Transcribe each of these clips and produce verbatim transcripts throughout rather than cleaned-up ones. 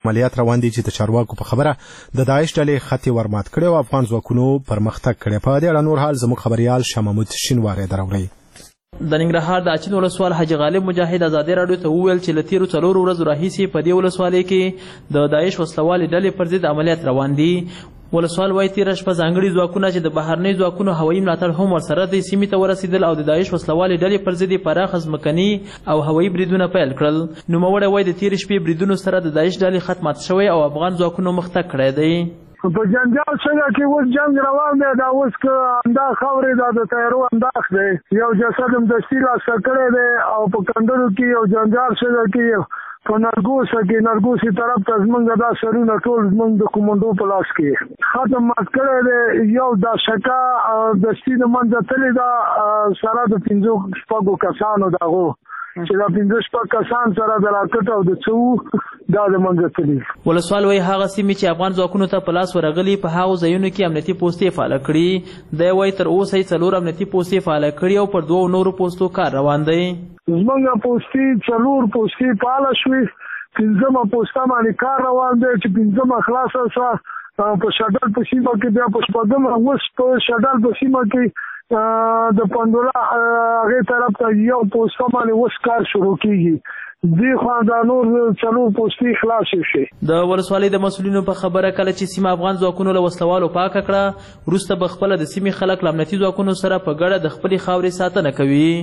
عملیات روان دي چې د چارواکو په خبره د داعش ډلې خطي ورمات کړي او افغان ځواکونو پرمختګ کړي. په دې اړه نور حال زموږ خبريال شاه محمود شینواری دراوړي. د ننګرهار د اچین ولسوال حاجي غالب مجاهد ازادي راډیو ته وویل چې له تیرو څلورو ورځو راهیسې په دې ولسوالۍ کې د داعش وسلوالې ډلې پر ضد عملیات روان دي. ولسوال وایي تېره شپه ځانګړي ځواکونه چې د بهرنیو ځواکونو هوایي ملاتړ هم ورسره د سیمې ته ورسېدل او د داعش وسلوالې ډلې پر ضد یې پراخه ځمکني او هوایي بریدونه پیل کړل. نوموړی وایي د تېرې شپې بریدونو سره د داعش ډلې خط مات شوی او افغان ځواکونو مخته کړی دی. په جنجال څنګه کې اوس جنګ روان دی، دا اوس که اندا خاورې دا د تیارو انداز دی، یو جسد هم دستي راسته کړی دی او په کندرو کې یو جنجال څنګه کې په نرګوسه کې نرګوسي طرف ته زمونږ دا سرونه ټول زمونږ د کومنډو په لاس کې ختم مات کړی دی. یو دا شکا دستي د منځه تللې ده سره د پنځو شپږو کسانو دغو چې دا پنځه شپږ کسان سره د راکټ او د څو دا د منځه تللي. ولسوال وایي هغه سیمې چې افغان ځواکونو ته په لاس ورغلي په هغو ځایونو کې امنیتي پوستې فعاله کړي. دی وایي تر اوسه یې څلور امنیتي پوستې فعاله کړي او پر دوو نورو پوستو کار روان دی. زمونږ پوستې څلور پوستې فعاله شوې، پنځمه پوسته باندې کار روان دی چې پنځمه خلاصه شوه په شډل په سیمه کې، بیا په شپږمه اوس په شډل په سیمه کې د پندولا هغې طرف ته یو پوسته باندې اوس کار شروع کېږي. دې خوا دا نور څلور پوستې خلاصې شي. د ولسوالۍ د مسؤلینو په خبره کله چې سیمه افغان ځواکونو له وسلوالو پاکه کړه وروسته به خپله د سیمې خلک له امنیتي ځواکونو سره په ګډه د خپلې خاورې ساتنه کوي.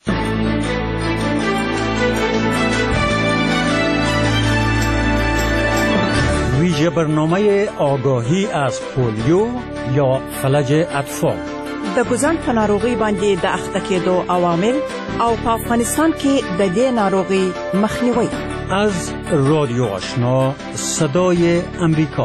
ویژه برنامه آگاهی از پولیو یا فلج اطفال د ګوزن په ناروغي باندې د اخته کېدو عوامل او په افغانستان کې د دې ناروغي مخنیوي. از رادیو آشنا صدای امریکا.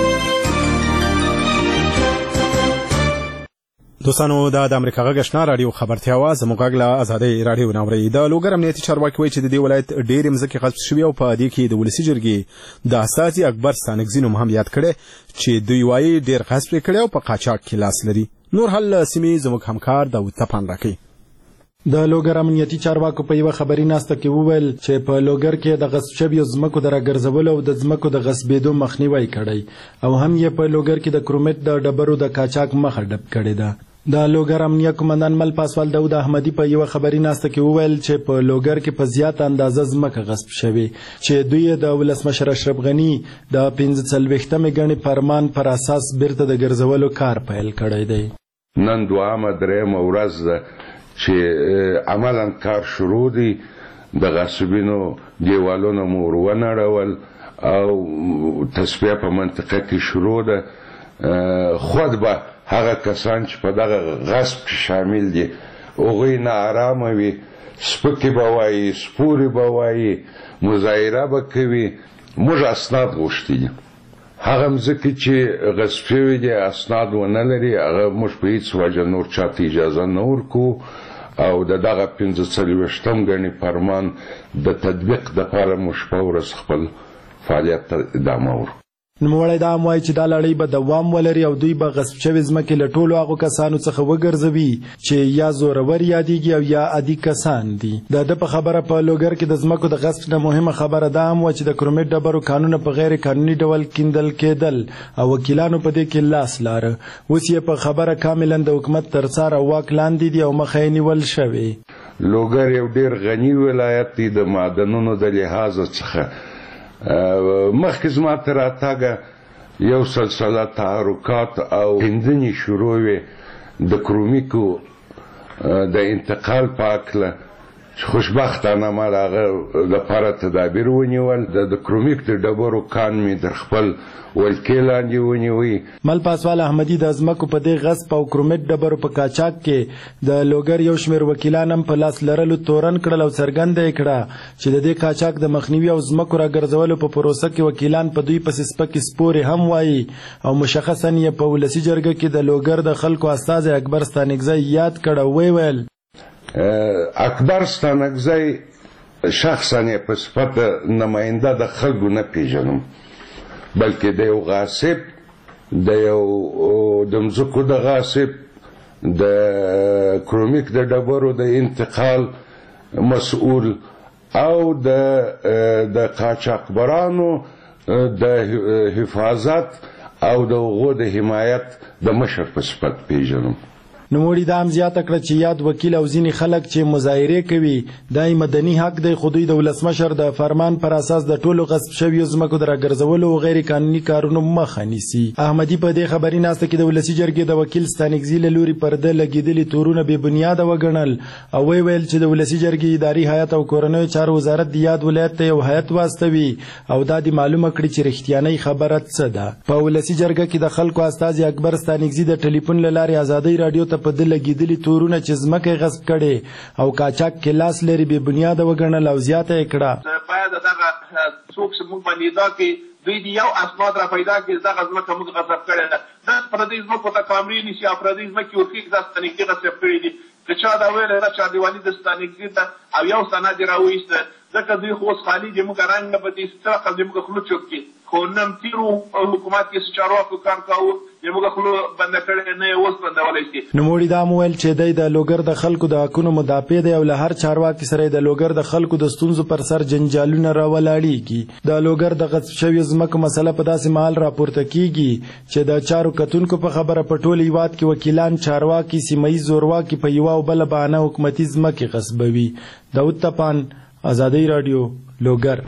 دوستانو دا د امریکا غږ آشنا رادیو خبرتیا وه. زموږ غږ له ازادۍ راډیو نه اورئ. د لوګر امنیتي چارواکي وایي چې د دې ولایت ډېرې مځکې غصب شوي او په دې کې د ولسي جرګې د استازي اکبر ستانکزي نوم هم یاد کړی چې دوی وایي ډېر غصب یې کړی او په قاچاق کې لاس لري. نور حل سیمې زموږ همکار داود تپان راکوي. د لوګر امنیتي چارواکو په یوه خبري ناسته کې وویل چې په لوګر کې د غصب شویو ځمکو د راګرځولو او د ځمکو د غصبېدو مخنیوی کړی او هم یې په لوګر کې د کرومټ د ډبرو د قاچاق مخه ډب کړې ده. د لوګر امنیه قومندان مل پاسوال داود احمدي په یوه خبري ناسته کې وویل چې په لوګر کې په زیات اندازه ځمکه غصب شوې چې دوی د ولسمشر اشرف غني د پنځه څلوېښتمې ګڼې فرمان پر اساس بیرته د ګرځولو کار پیل کړی دی. نن دوامه درېیمه ورځ ده چې عملا کار شروع دی. د غصبینو دیوالونه مو ور ونړول او تصفیه په منطقه کې شروع ده. خود به هغه کسان چې په دغه غصب کې شامل دي هغوی ناارامه وي، سپکې به وایي، سپورې به وایي، مظاهره به کوي. موږ اسناد غوښتي دي. هغه مځکې چې غصب شوي دي اسناد ونه لري هغه موږ په هېڅ وجه نور چاته اجازه نه ورکوو او د دغه پنځه څلوېښتم ګڼې فرمان د تطبیق دپاره موږ شپه ورځ خپل فعالیت ته ادامه ورکوو. نوموړی دا هم وایي چې دا لړۍ به دوام ولري او دوی به غصب شوې ځمکې له ټولو هغو کسانو څخه وګرځوي چې یا زورور یادېږي او یا عادي کسان دي. د ده په خبره په لوګر کې د ځمکو د غصب نه مهمه خبره دا هم وه چې د کرومټ ډبرو کانونه په غیر قانوني ډول کیندل کېدل او وکیلانو په دې کې لاس لاره. اوس یې په خبره کاملا د حکومت تر څار او واک لاندې دي او مخه یې نیول شوې. لوګر یو ډېر غني ولایت دی د معدنونو د لحاظه څخه. مخکې زما تر راتګه یو سلسله تحرکات او هندنې شروع وې د کرومیکو د انتقال په هکله چې خوشبختانه ما د هغه لپاره تدابیر ونیول. د کرومیک د ډبرو کان مې در خپل ولکې لاندې ونیوی. مل پاسوال احمدي د ځمکو په دې غصب او کرومټ ډبرو په قاچاق کې د لوګر یو شمېر وکیلان هم په لاس لرلو تورن کړل او څرګنده یې کړه چې د دې قاچاق د مخنیوي او ځمکو راګرځولو په پروسه کې وکیلان په دوی پسې سپکې سپورې هم وایي او مشخصا یې په ولسي جرګه کې د لوګر د خلکو استازی اکبر ستانکزی یاد کړ او ویې ویل اکبر ستانکزی شخصا یې په صفت نماینده د خلکو نه پیژنم بلکې د یو غاصب د یو د مځکو د غاصب د کرومیک د ډبرو د انتقال مسؤول او د د قاچاقبرانو د حفاظت او د هغو د حمایت د مشر په صفت پیژنم. نوموړي دا هم زیاته کړه چې یاد وکیل او ځینې خلک چې مظاهرې کوي دا مدني حق دی، خو دوی د ولسمشر د فرمان پر اساس د ټولو غصب شویو ځمکو د راګرځولو او غیر قانوني کارونو مخه نیسي. احمدي په دې خبري ناسته کې د ولسي جرګې د وکیل ستانکزي له لوري پرده لګېدلي تورونه بې بنیاده وګڼل او وی ویل چې د ولسي جرګې اداري هیئت او کورنیو چارو وزارت د یاد ولایت ته یو هیئت واستوي او دا د معلومه کړي چې رښتیانۍ خبره څه ده. په ولسي جرګه کې د خلکو استازي اکبر ستانکزي د ټلیفون له لارې ازادۍ راډیو ته په ده لګېدلي تورونه چې ځمکه یې غصب کړې او قاچاق کې لاس لري بې بنیاده وګڼل او زیاته یې کړه. باید دغه څوک چې موږ باندې ادعا کوي دوی د یو اسناد را پیدا کړي دغه ځمکه موږ غصب کړې ده، دا پردي ځمکو ته کامرې نیسي او پردي ځمکې ورښیي دا ستانکزي غصب کړي دي. که چا دا ویلی ده چې دیوالي د ستانکزي ته او یو سند یې راوایسته ځکه دوی خو اوس خالي دي موږ رنګ نه بدي څه رقم دې موږ خوله چوک کړي، خو نن تېرو حکومت کې چارواکو کار کاوه چې موږ خوله بنده کړې نه یې اوس بندولی شي. نوموړي دا هم وویل چې دی د لوګر د خلکو د حقونو مدافع دی او له هر چارواکي سره د لوګر د خلکو د ستونزو پر سر جنجالونه راولاړېږي. د لوګر د غصب شویو ځمکو مسله په داسې مهال راپورته کیږي چې د چارو کتونکو په خبره په ټول هیواد کې وکیلان، چارواکي، سیمه ییز زورواکي په یوه او بله بهانه حکومتي ځمکې غصبوي. داود تپان، ازادۍ راډیو، لوګر.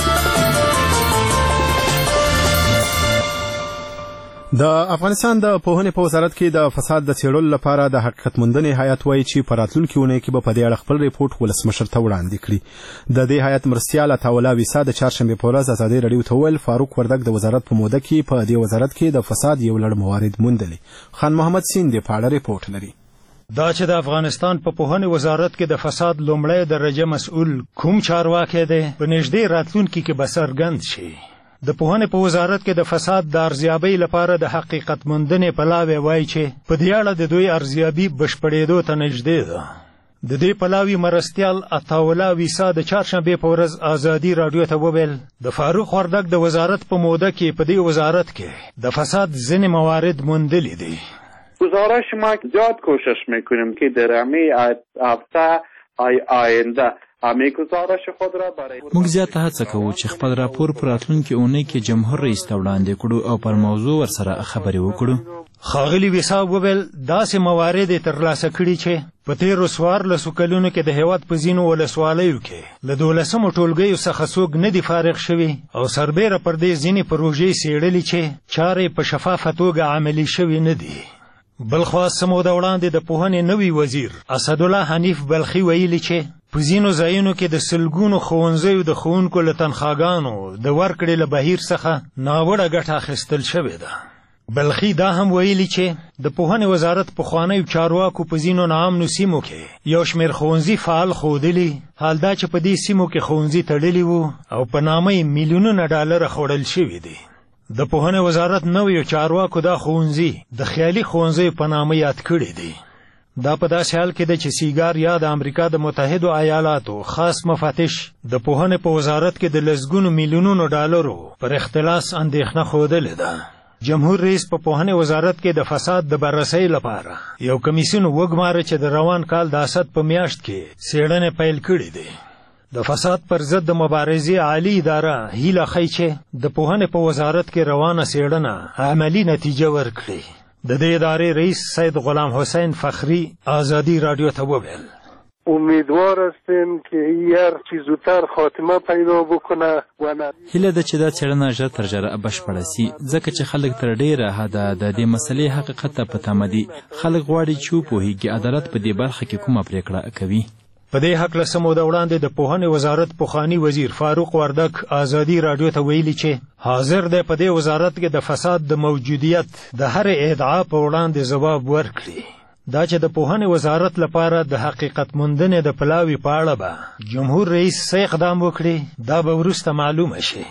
د افغانستان د پوهنې په وزارت کې د فساد د څېړلو لپاره د حقیقت موندنې هیئت وایي چې په راتلونکي اونۍ کې به په دې اړه خپل ریپورټ ولسمشر ته وړاندې کړي. د دې هیئت مرستیال عطاالله ویسا د چهارشنبې په ورځ ازادۍ راډیو ته وویل فاروق وردګ د وزارت په موده کې په دې وزارت کې د فساد یو لړ موارد موندلي. خان محمد سین د په اړه ریپورټ لري. دا چې د افغانستان په پوهنې وزارت کې د فساد لومړی درجه مسؤل کوم چارواکی دی په نږدې راتلونکي کې به څرګند شي. د پوهنې په وزارت کې د فساد د ارزیابۍ لپاره د حقیقت موندنې پلاوی وایي چې په دې اړه د دوی ارزیابي بشپړېدو ته نږدې ده. د دې پلاوي مرستیال عطاالله ویسا د چهارشنبې په ورځ ازادي راډیو ته وویل د فاروق وردګ د وزارت په موده کې په دې وزارت کې د فساد ځینې موارد موندلي دي. گزارش ما زیاد کوشش میکنیم که در همه هفته آینده همه گزارش خود را برای موږ زیاته هڅه کوو چې خپل راپور پر راتلونکي اونۍ کې جمهور رئیس ته وړاندې کړو او پر موضوع ورسره خبرې وکړو. ښاغلي ویسا وویل داسې موارد یې ترلاسه کړي چې په تېرو څوارلسو کلونو کې د هېواد په ځینو ولسوالیو کې له دولسمو ټولګیو څخه څوک نه دي فارغ شوي او سربیره پر دې ځینې پروژې څېړلي چې چارې په شفافه توګه عملي شوي نه دي. بلخوا څه موده وړاندې د پوهنې نوي وزیر اسدالله حنیف بلخي ویلي چې په ځینو ځایونو کې د سلګونو ښوونځیو د ښوونکو له تنخواګانو د ورکړې له بهیر څخه ناوړه ګټه اخیستل شوې ده. بلخي دا هم ویلي چې د پوهنې وزارت پخوانیو چارواکو په ځینو ناامنو سیمو کې یو شمېر ښوونځي فعال ښودلي، حال دا چې په دې سیمو کې ښوونځي تړلي وو او په نامه یې میلیونونه ډالره خوړل شوي دي. د پوهنې وزارت نویو چارواکو دا ښوونځي د خیالي ښوونځیو په نامه یاد کړي دي. دا په داسې حال کې ده چې سیګار یا د امریکا د متحدو ایالاتو خاص مفتش د پوهنې په وزارت کې د لسګونو میلیونونو ډالرو پر اختلاس اندېښنه ښودلې ده. جمهور رئیس په پوهنې وزارت کې د فساد د بررسۍ لپاره یو کمیسیون وګماره چې د روان کال د اسد په میاشت کې څېړنې پیل کړې دي. د فساد پر ضد د مبارزې عالی اداره هیله ښیي چې د پوهنې په وزارت کې روانه څېړنه عملي نتیجه ورکړي. د دې ادارې رئیس سید غلام حسین فخری ازادي راډیو ته وویل امیدوار هستیم که هر چی زودتر خاتمه پیدا بکنه و نه هیله ده چې دا څېړنه ژر تر ژره بشپړه سي ځکه چې خلک تر ډېره حده د دې مسلې حقیقت ته په تمه دي. خلک غواړي چې وپوهېږي عدالت په دې برخه کې کومه پرېکړه کوي. په دې هکله څه موده وړاندې د پوهنې وزارت پخواني وزیر فاروق وردګ ازادي راډیو ته ویلي چې حاضر دی په دې وزارت کې د فساد د موجودیت د هرې ادعا په وړاندې ځواب ورکړي. دا چې د پوهنې وزارت لپاره د حقیقت موندنې د پلاوي په اړه به جمهور رئیس څه اقدام وکړي دا به وروسته معلومه شي.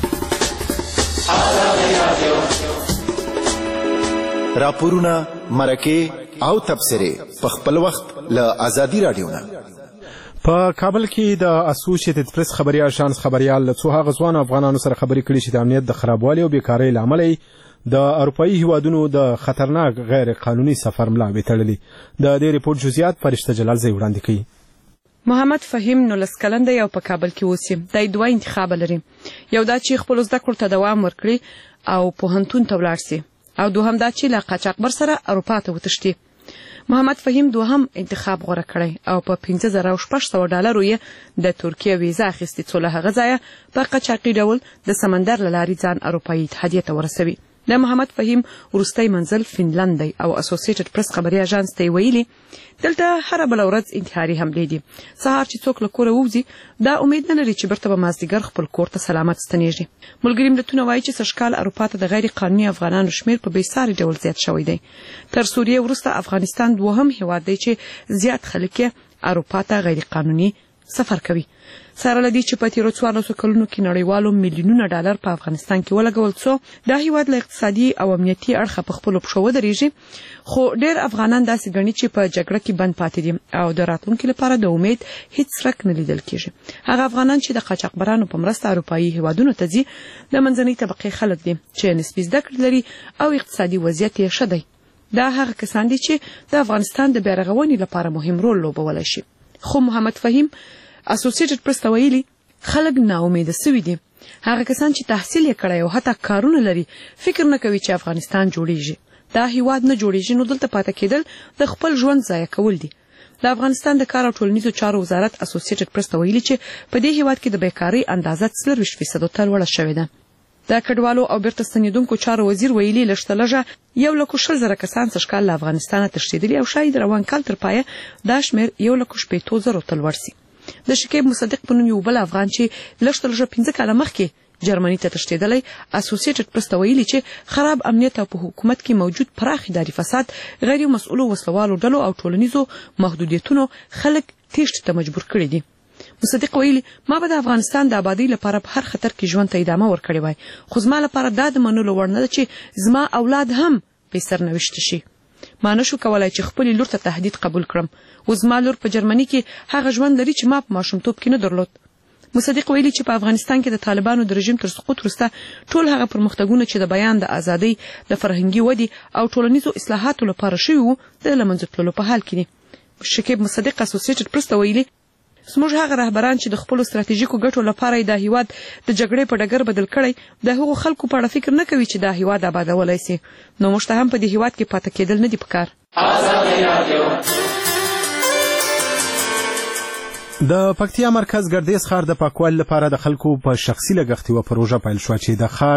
راپورونه، مرکې او تبصرې په خپل وخت له ازادي راډیو نه. په کابل کې د اسوسییټډ پریس خبري اژانس خبريال له څو هغه ځوان افغانانو سره خبرې کړې چې د امنیت د خرابوالي او بیکارۍ له امله د اروپایي هیوادونو د خطرناک غیر قانوني سفر ملا وتړلي. د دې ریپورت جزئیات فرشته جلال زی وړاندې کوي. محمد فهیم نولس کلن دی او په کابل کې اوسي. دی دوه انتخاب لري. یو دا چې خپل زده کړو ته دوام ورکړي او پوهنتون ته ولاړ سي، او دوهم دا چې له قاچاقبر سره اروپا ته وتښتي. محمد فهیم دوهم انتخاب غوره کړی او په پنځه زره او شپږ سوه ډالرو یې د ترکیه ویزه اخیستې څو له هغه ځایه په قاچاقي ډول د سمندر له لارې ځان اروپایي اتحادیې ته ورسوي. د محمد فهیم وروستی منزل فنلند دی او اسوسییټډ پریس خبري اژانس ته ویلي دلته هر بل ورځ انتحاري حملې دي. سهار چې څوک له کوره ووځي دا امید نه لري چې بیرته به مازدیګر خپل کور ته سلامت ستنیږي. ملګري ملتونه وایي چې سږکال اروپا ته د غیر قانوني افغانانو شمیر په بېساري ډول زیات شوی دی. تر سوریې وروسته افغانستان دوهم هیواد دی چې زیات خلک یې اروپا ته غیر قانوني سفر کوي. سره له دې چې په تېرو څوارلسو کلونو کې نړیوالو میلیونونه ډالر په افغانستان کې ولګول څو دا هیواد له اقتصادي او امنیتي اړخه په خپلو پښو ودرېږي، خو ډېر افغانان داسې ګڼي چې په جګړه کې بند پاتې دي او د راتلونکي لپاره د امید هیڅ څرک نه لیدل کېږي. هغه افغانان چې د قاچاقبرانو په مرسته اروپایي هیوادونو ته ځي د منځنۍ طبقې خلک دي چې نسبي زده کړې لري او اقتصادي وضعیت یې ښه دی. دا هغه کسان دي چې د افغانستان د بیارغونې لپاره مهم رول لوبولی شي. خو محمد فهیم اسوسییټډ پریس ته ویلي خلک ناامیده سوي دي. هغه کسان چې تحصیل یې کړی او حتی کارونه لري فکر نه کوي چې افغانستان جوړیږي. دا هیواد نه جوړیږي نو دلته پاتې کېدل د خپل ژوند ضایع کول دي. د افغانستان د کار او ټولنیزو چارو وزارت اسوسییټډ پریس ته ویلي چې په دې هیواد کې د بیکارۍ اندازه څلرویشت فیصدو ته لوړه شوې ده. د کډوالو او بیرته ستنېدونکو چارو وزیر ویلي لږ لږه یو لکو شل زره کسان سږکال له افغانستانه تښتېدلي او شاید روان کال تر پایه دا شمېر یو لکو شپېتو زرو ته لوړ سي. د شکیب مصدق په نوم یو بل افغان چې لږ تر لږه پنځه کاله مخکې جرمني ته تښتېدلی اسوسییټډ پریس ته ویلي چې خراب امنیت او په حکومت کې موجود پراخ اداري فساد، غیر مسؤلو وسلوالو ډلو او ټولنیزو محدودیتونو خلک تېښتې ته مجبور کړي دي. مصدق ویلي ما به د افغانستان د آبادۍ لپاره په هر خطر کې ژوند ته ادامه ورکړې وای، خو زما لپاره دا د منلو وړ نه ده چې زما اولاد هم بې سرنوشته شي. ما نشو کولای چې خپلې لور ته تهدید قبول کړم. اوس زما لور په جرمني کې هغه ژوند لري چې ما په ماشومتوب کې نه درلود. مصدق ویلي چې په افغانستان کې د طالبانو د رژیم تر سقوط وروسته ټول هغه پرمختګونه چې د بیان د ازادۍ، د فرهنګي ودې او ټولنیزو اصلاحاتو لپاره شوي وو د له منځه تللو په حال کې دي. شکیب مصدق اسوسییټډ پریس ته ویلي زموږ هغه رهبران چې د خپلو ستراتیژیکو ګټو لپاره د هیواد د جګړې په ډګر بدل کړی د هغو خلکو په اړه فکر نه کوي چې دا هیواد آبادولی سي، نو موږ ته هم په دې هیواد کې پاتې کېدل نه دي پکار. د پکتیا مرکز ګردیز ښار د پاکوالي لپاره د خلکو په شخصي لګښت یوه پروژه پیل شوه چې د ښار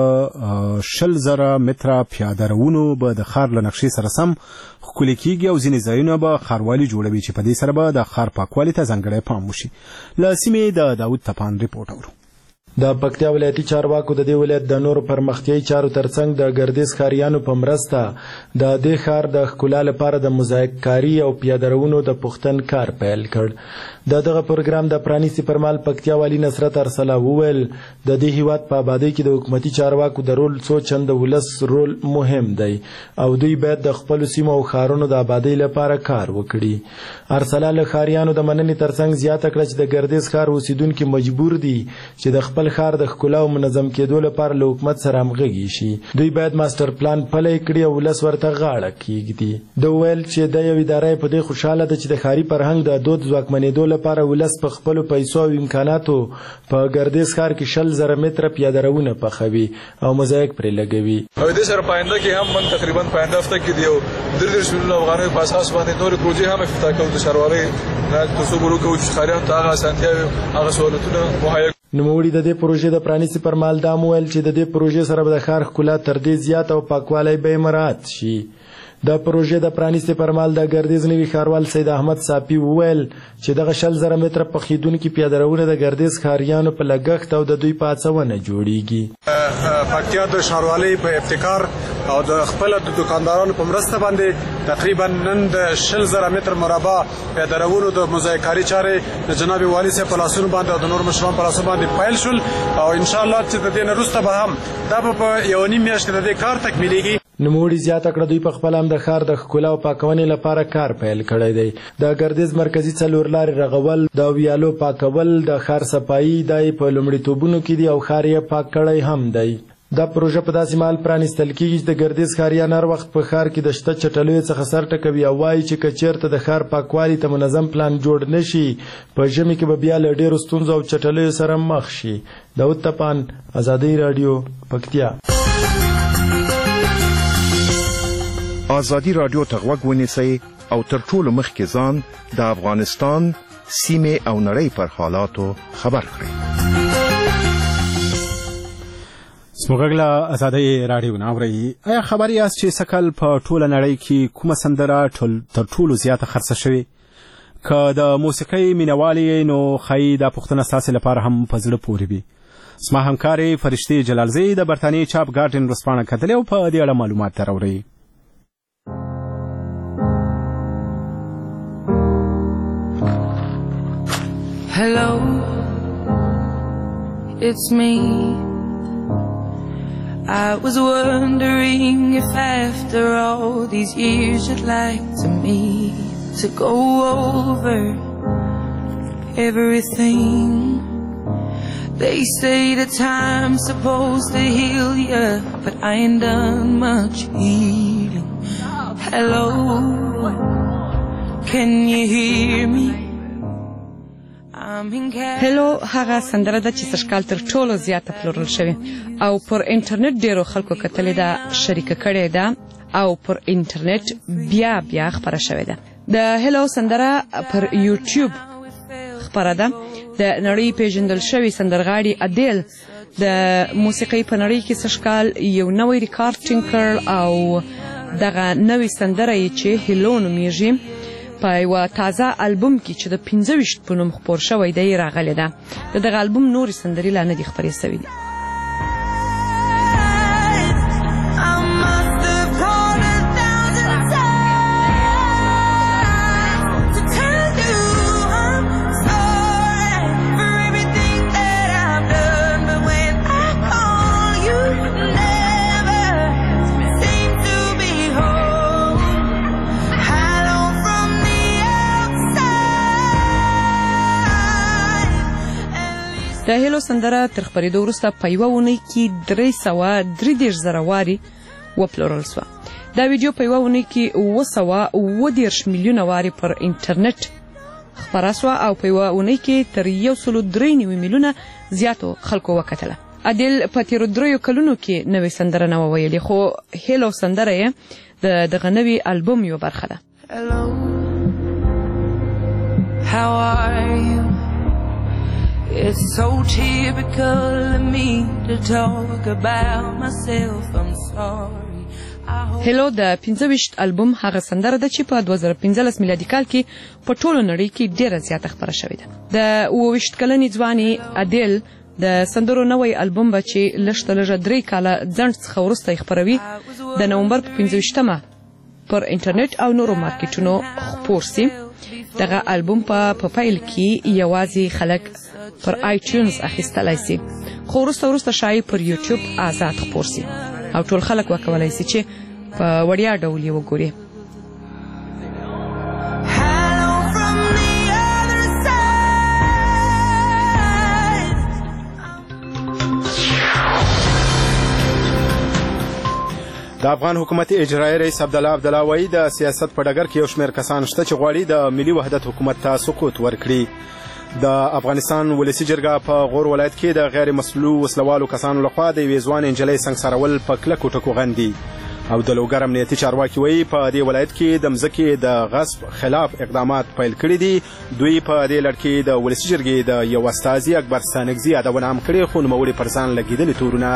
د شل زره متره پیاده روونو به د ښار له نقشې سره سم ښکلي کېږي او ځینې ځایونه به ښاروالي جوړوي چې په دې سره به د ښار پاکوالي ته ځانګړی پام وشي. له سیمې د داود تپان ریپورټ اورو. د پکتیا ولایتي چارواکو د دې ولایت د نورو پرمختیایي چارو ترڅنګ د ګردیز ښاریانو په مرسته د دې ښار د ښکلا لپاره د موزاییک کاري او پیاده روونو د پوښتن کار پیل کړ. د دغه پروګرام د پرانیستي پر مهال پکتیا والي نصرت ارسله وویل د دې هیواد په آبادۍ کې د حکومتي چارواکو د رول څو چنده ولس رول مهم دی او دوی باید د خپلو سیمو او ښارونو د آبادۍ لپاره کار وکړي. ارسله له ښاریانو د مننې ترڅنګ زیاته کړه چې د ګردیز ښار اوسیدونکي مجبور دي چې د خپل ښار د ښکلا او منظم کېدو لپاره له حکومت سره همغږي شي. دوی باید ماسټر پلان پلی کړي او ولس ورته غاړه کېږدي. ده وویل چې د یو اداره په دې خوشحاله ده چې د ښاري فرهنګ د دود ځواکمنېدو لپاره ولس په خپلو پیسو او امکاناتو په ګردیز ښار کې شل زره متره پیاده روونه پخوي او موزاییک پرې لګوي. او دې سره پاینده کې هم من تقریبا پاینده هفته کې د یو درې دېرش میلیونه افغانیو په اساس باندې نورې پروژې هم افتتاح کوو د ښاروالۍ نه ترڅو به وکړو چې ښاریانو ته هغه اسانتیاوې هغه سهولتونه مهیا. نوموړي د دې پروژې د پرانیستي پر مهال دا هم ویل چې د دې پروژې سره به د ښار ښکلا تر دې زیات او پاکوالی به یې مراعات شي. د پروژې د پرانیستي پر مهال د ګردیز نوي ښاروال سید احمد صافي وویل چې دغه شل زره متره پخېدونکي پیاده روونه د ګردیز ښاریانو په لګښت او د دوی په هڅونه جوړیږي. پکتیا د ښاروالۍ په ابتکار او د خپل د دکاندارانو په مرسته باندې تقریبا نن د شل زره متر مربع پیاده روونو د موزاییکاري چارې د جناب والي صاحب په لاسونو باندې او د نور مشرانو په لاسونو باندې پیل شول او ان شاء الله چې د دې نه وروسته به هم دا به په یو نیم میاشت کې د دې کار تکمیلیږي. نوموړي زیاته کړه دوی په خپل هم د ښار د ښکلا او پاکونې لپاره کار پیل کړی دی. د ګردیز مرکزي څلور لارې رغول، د ویالو پاکول، د ښار صفایي دا یې په لومړیتوبونو کې دي او ښار یې پاک کړی هم دی. دا پروژه په داسې مهال پرانیستل کیږي چې د ګردیز ښاریان هر وخت په ښار کې د شته چټلیو څخه سر ټکوي او وایي چې که چېرته د ښار پاکوالي ته منظم پلان جوړ نه شي په ژمي کې به بیا له ډېرو ستونزو او چټلیو سره مخ شي. داود تپان، ازادي راډیو، پکتیا. ازادي راډیو ته غوږ ونیسئ او تر ټولو مخکې ځان د افغانستان سیمې او نړۍ پر حالاتو خبر کړئ. سموږغلا ازادي راډیو ناوړي. آیا خبر یاست چې سکل په ټوله نړۍ کې کومه سندره تر ټولو زیاته خرڅه شوې؟ که د موسیقۍ مینوالي نو ښایي دا پوښتنه ستاسې لپاره هم په زړه پورې وي. زما همکارې فرشتې جلالزۍ د برتانیې چاپ ګارډین ورځپاڼه کتلې او په دې اړه معلومات راوړي. Hello, it's me. I was wondering if after all these years you'd like to meet to go over everything. They say that time's supposed to heal you, but I ain't done much healing. Hello, can you hear me? هلو هغه سندره ده چې سږکال تر ټولو زیاته پلورل شوې او پر انټرنیټ ډیرو خلکو کتلې ده، شریکه کړې ده او پر انټرنیټ بیا بیا خپره شوې ده. د هلو سندره پر یوټیوب خپره ده. د نړۍ پیژندل شوی سندرغاړي اډیل د موسیقۍ په نړۍ کې سږکال یو نوی ریکارډ ټینګ کړ او دغه نوې سندره یې چې هلو نومیږي په یوه تازه البوم کې چې د پنځه ویشت په نوم خپور شوی دی راغلی ده. د دغه البوم نورې سندرې لا نه دي خپرې سوي دي. د هلو سندره تر خپرېدو وروسته په یوه اونۍ کې درې سوه درې دېرش زره وارې وپلورل سوه. دا ویډیو په یوه اونۍ کې اووه سوه اووه دېرش میلیونه وارې پر انټرنیټ خپره سوه او په یوه اونۍ کې تر یو سلو درې نوي میلیونه زیاتو خلکو وکتله. اډیل په تېرو دریو کلونو کې نوې سندره نه وه ویلې، خو هلو سندره یې د دغه نوي البوم یوه برخه ده. It's so typical of me to talk about myself. I'm sorry. هلو د پنځه ویشت البوم هغه سندره ده چې په دوه زره پنځلس میلادي کال کې په ټولو نړۍ کې ډیره زیاته خپره شوې ده. د اووه ویشت کلنې ځوانې اډیل د سندرو نوی البوم به چې لږ تر لږه درې کاله ځنډ څخه وروسته یې خپروي د نومبر په پنځه ویشتمه پر انټرنیټ او نورو مارکیټونو خپور سي. دغه البوم په پیل کې یوازې خلک پر آی ټیونز اخیستلی سي، خو وروسته وروسته شایي پر یوټیوب آزاد خپور سي او ټول خلک وکولی سي چې په وړیا ډول یې وګوري. د افغان حکومت اجرایي رئیس عبدالله عبدالله وایي د سیاست په ډګر کې یو شمېر کسان شته چې غواړي د ملي وحدت حکومت ته سقوط ورکړي. د افغانستان ولسي جرګه په غور ولایت کې د غیر مسلو وسلوالو کسانو لخوا د یوې ځوانې نجلۍ سنګسارول په کلکو ټکو غندي او د لوګر امنیتي چارواکي وایي په دې ولایت کې د مځکې د غصب خلاف اقدامات پیل کړي دي. دوی په دې لړ کې د ولسي جرګې د یو استازي اکبر ستانکزي یادونه هم کړې، خو نوموړي پر ځان لګېدلي تورونه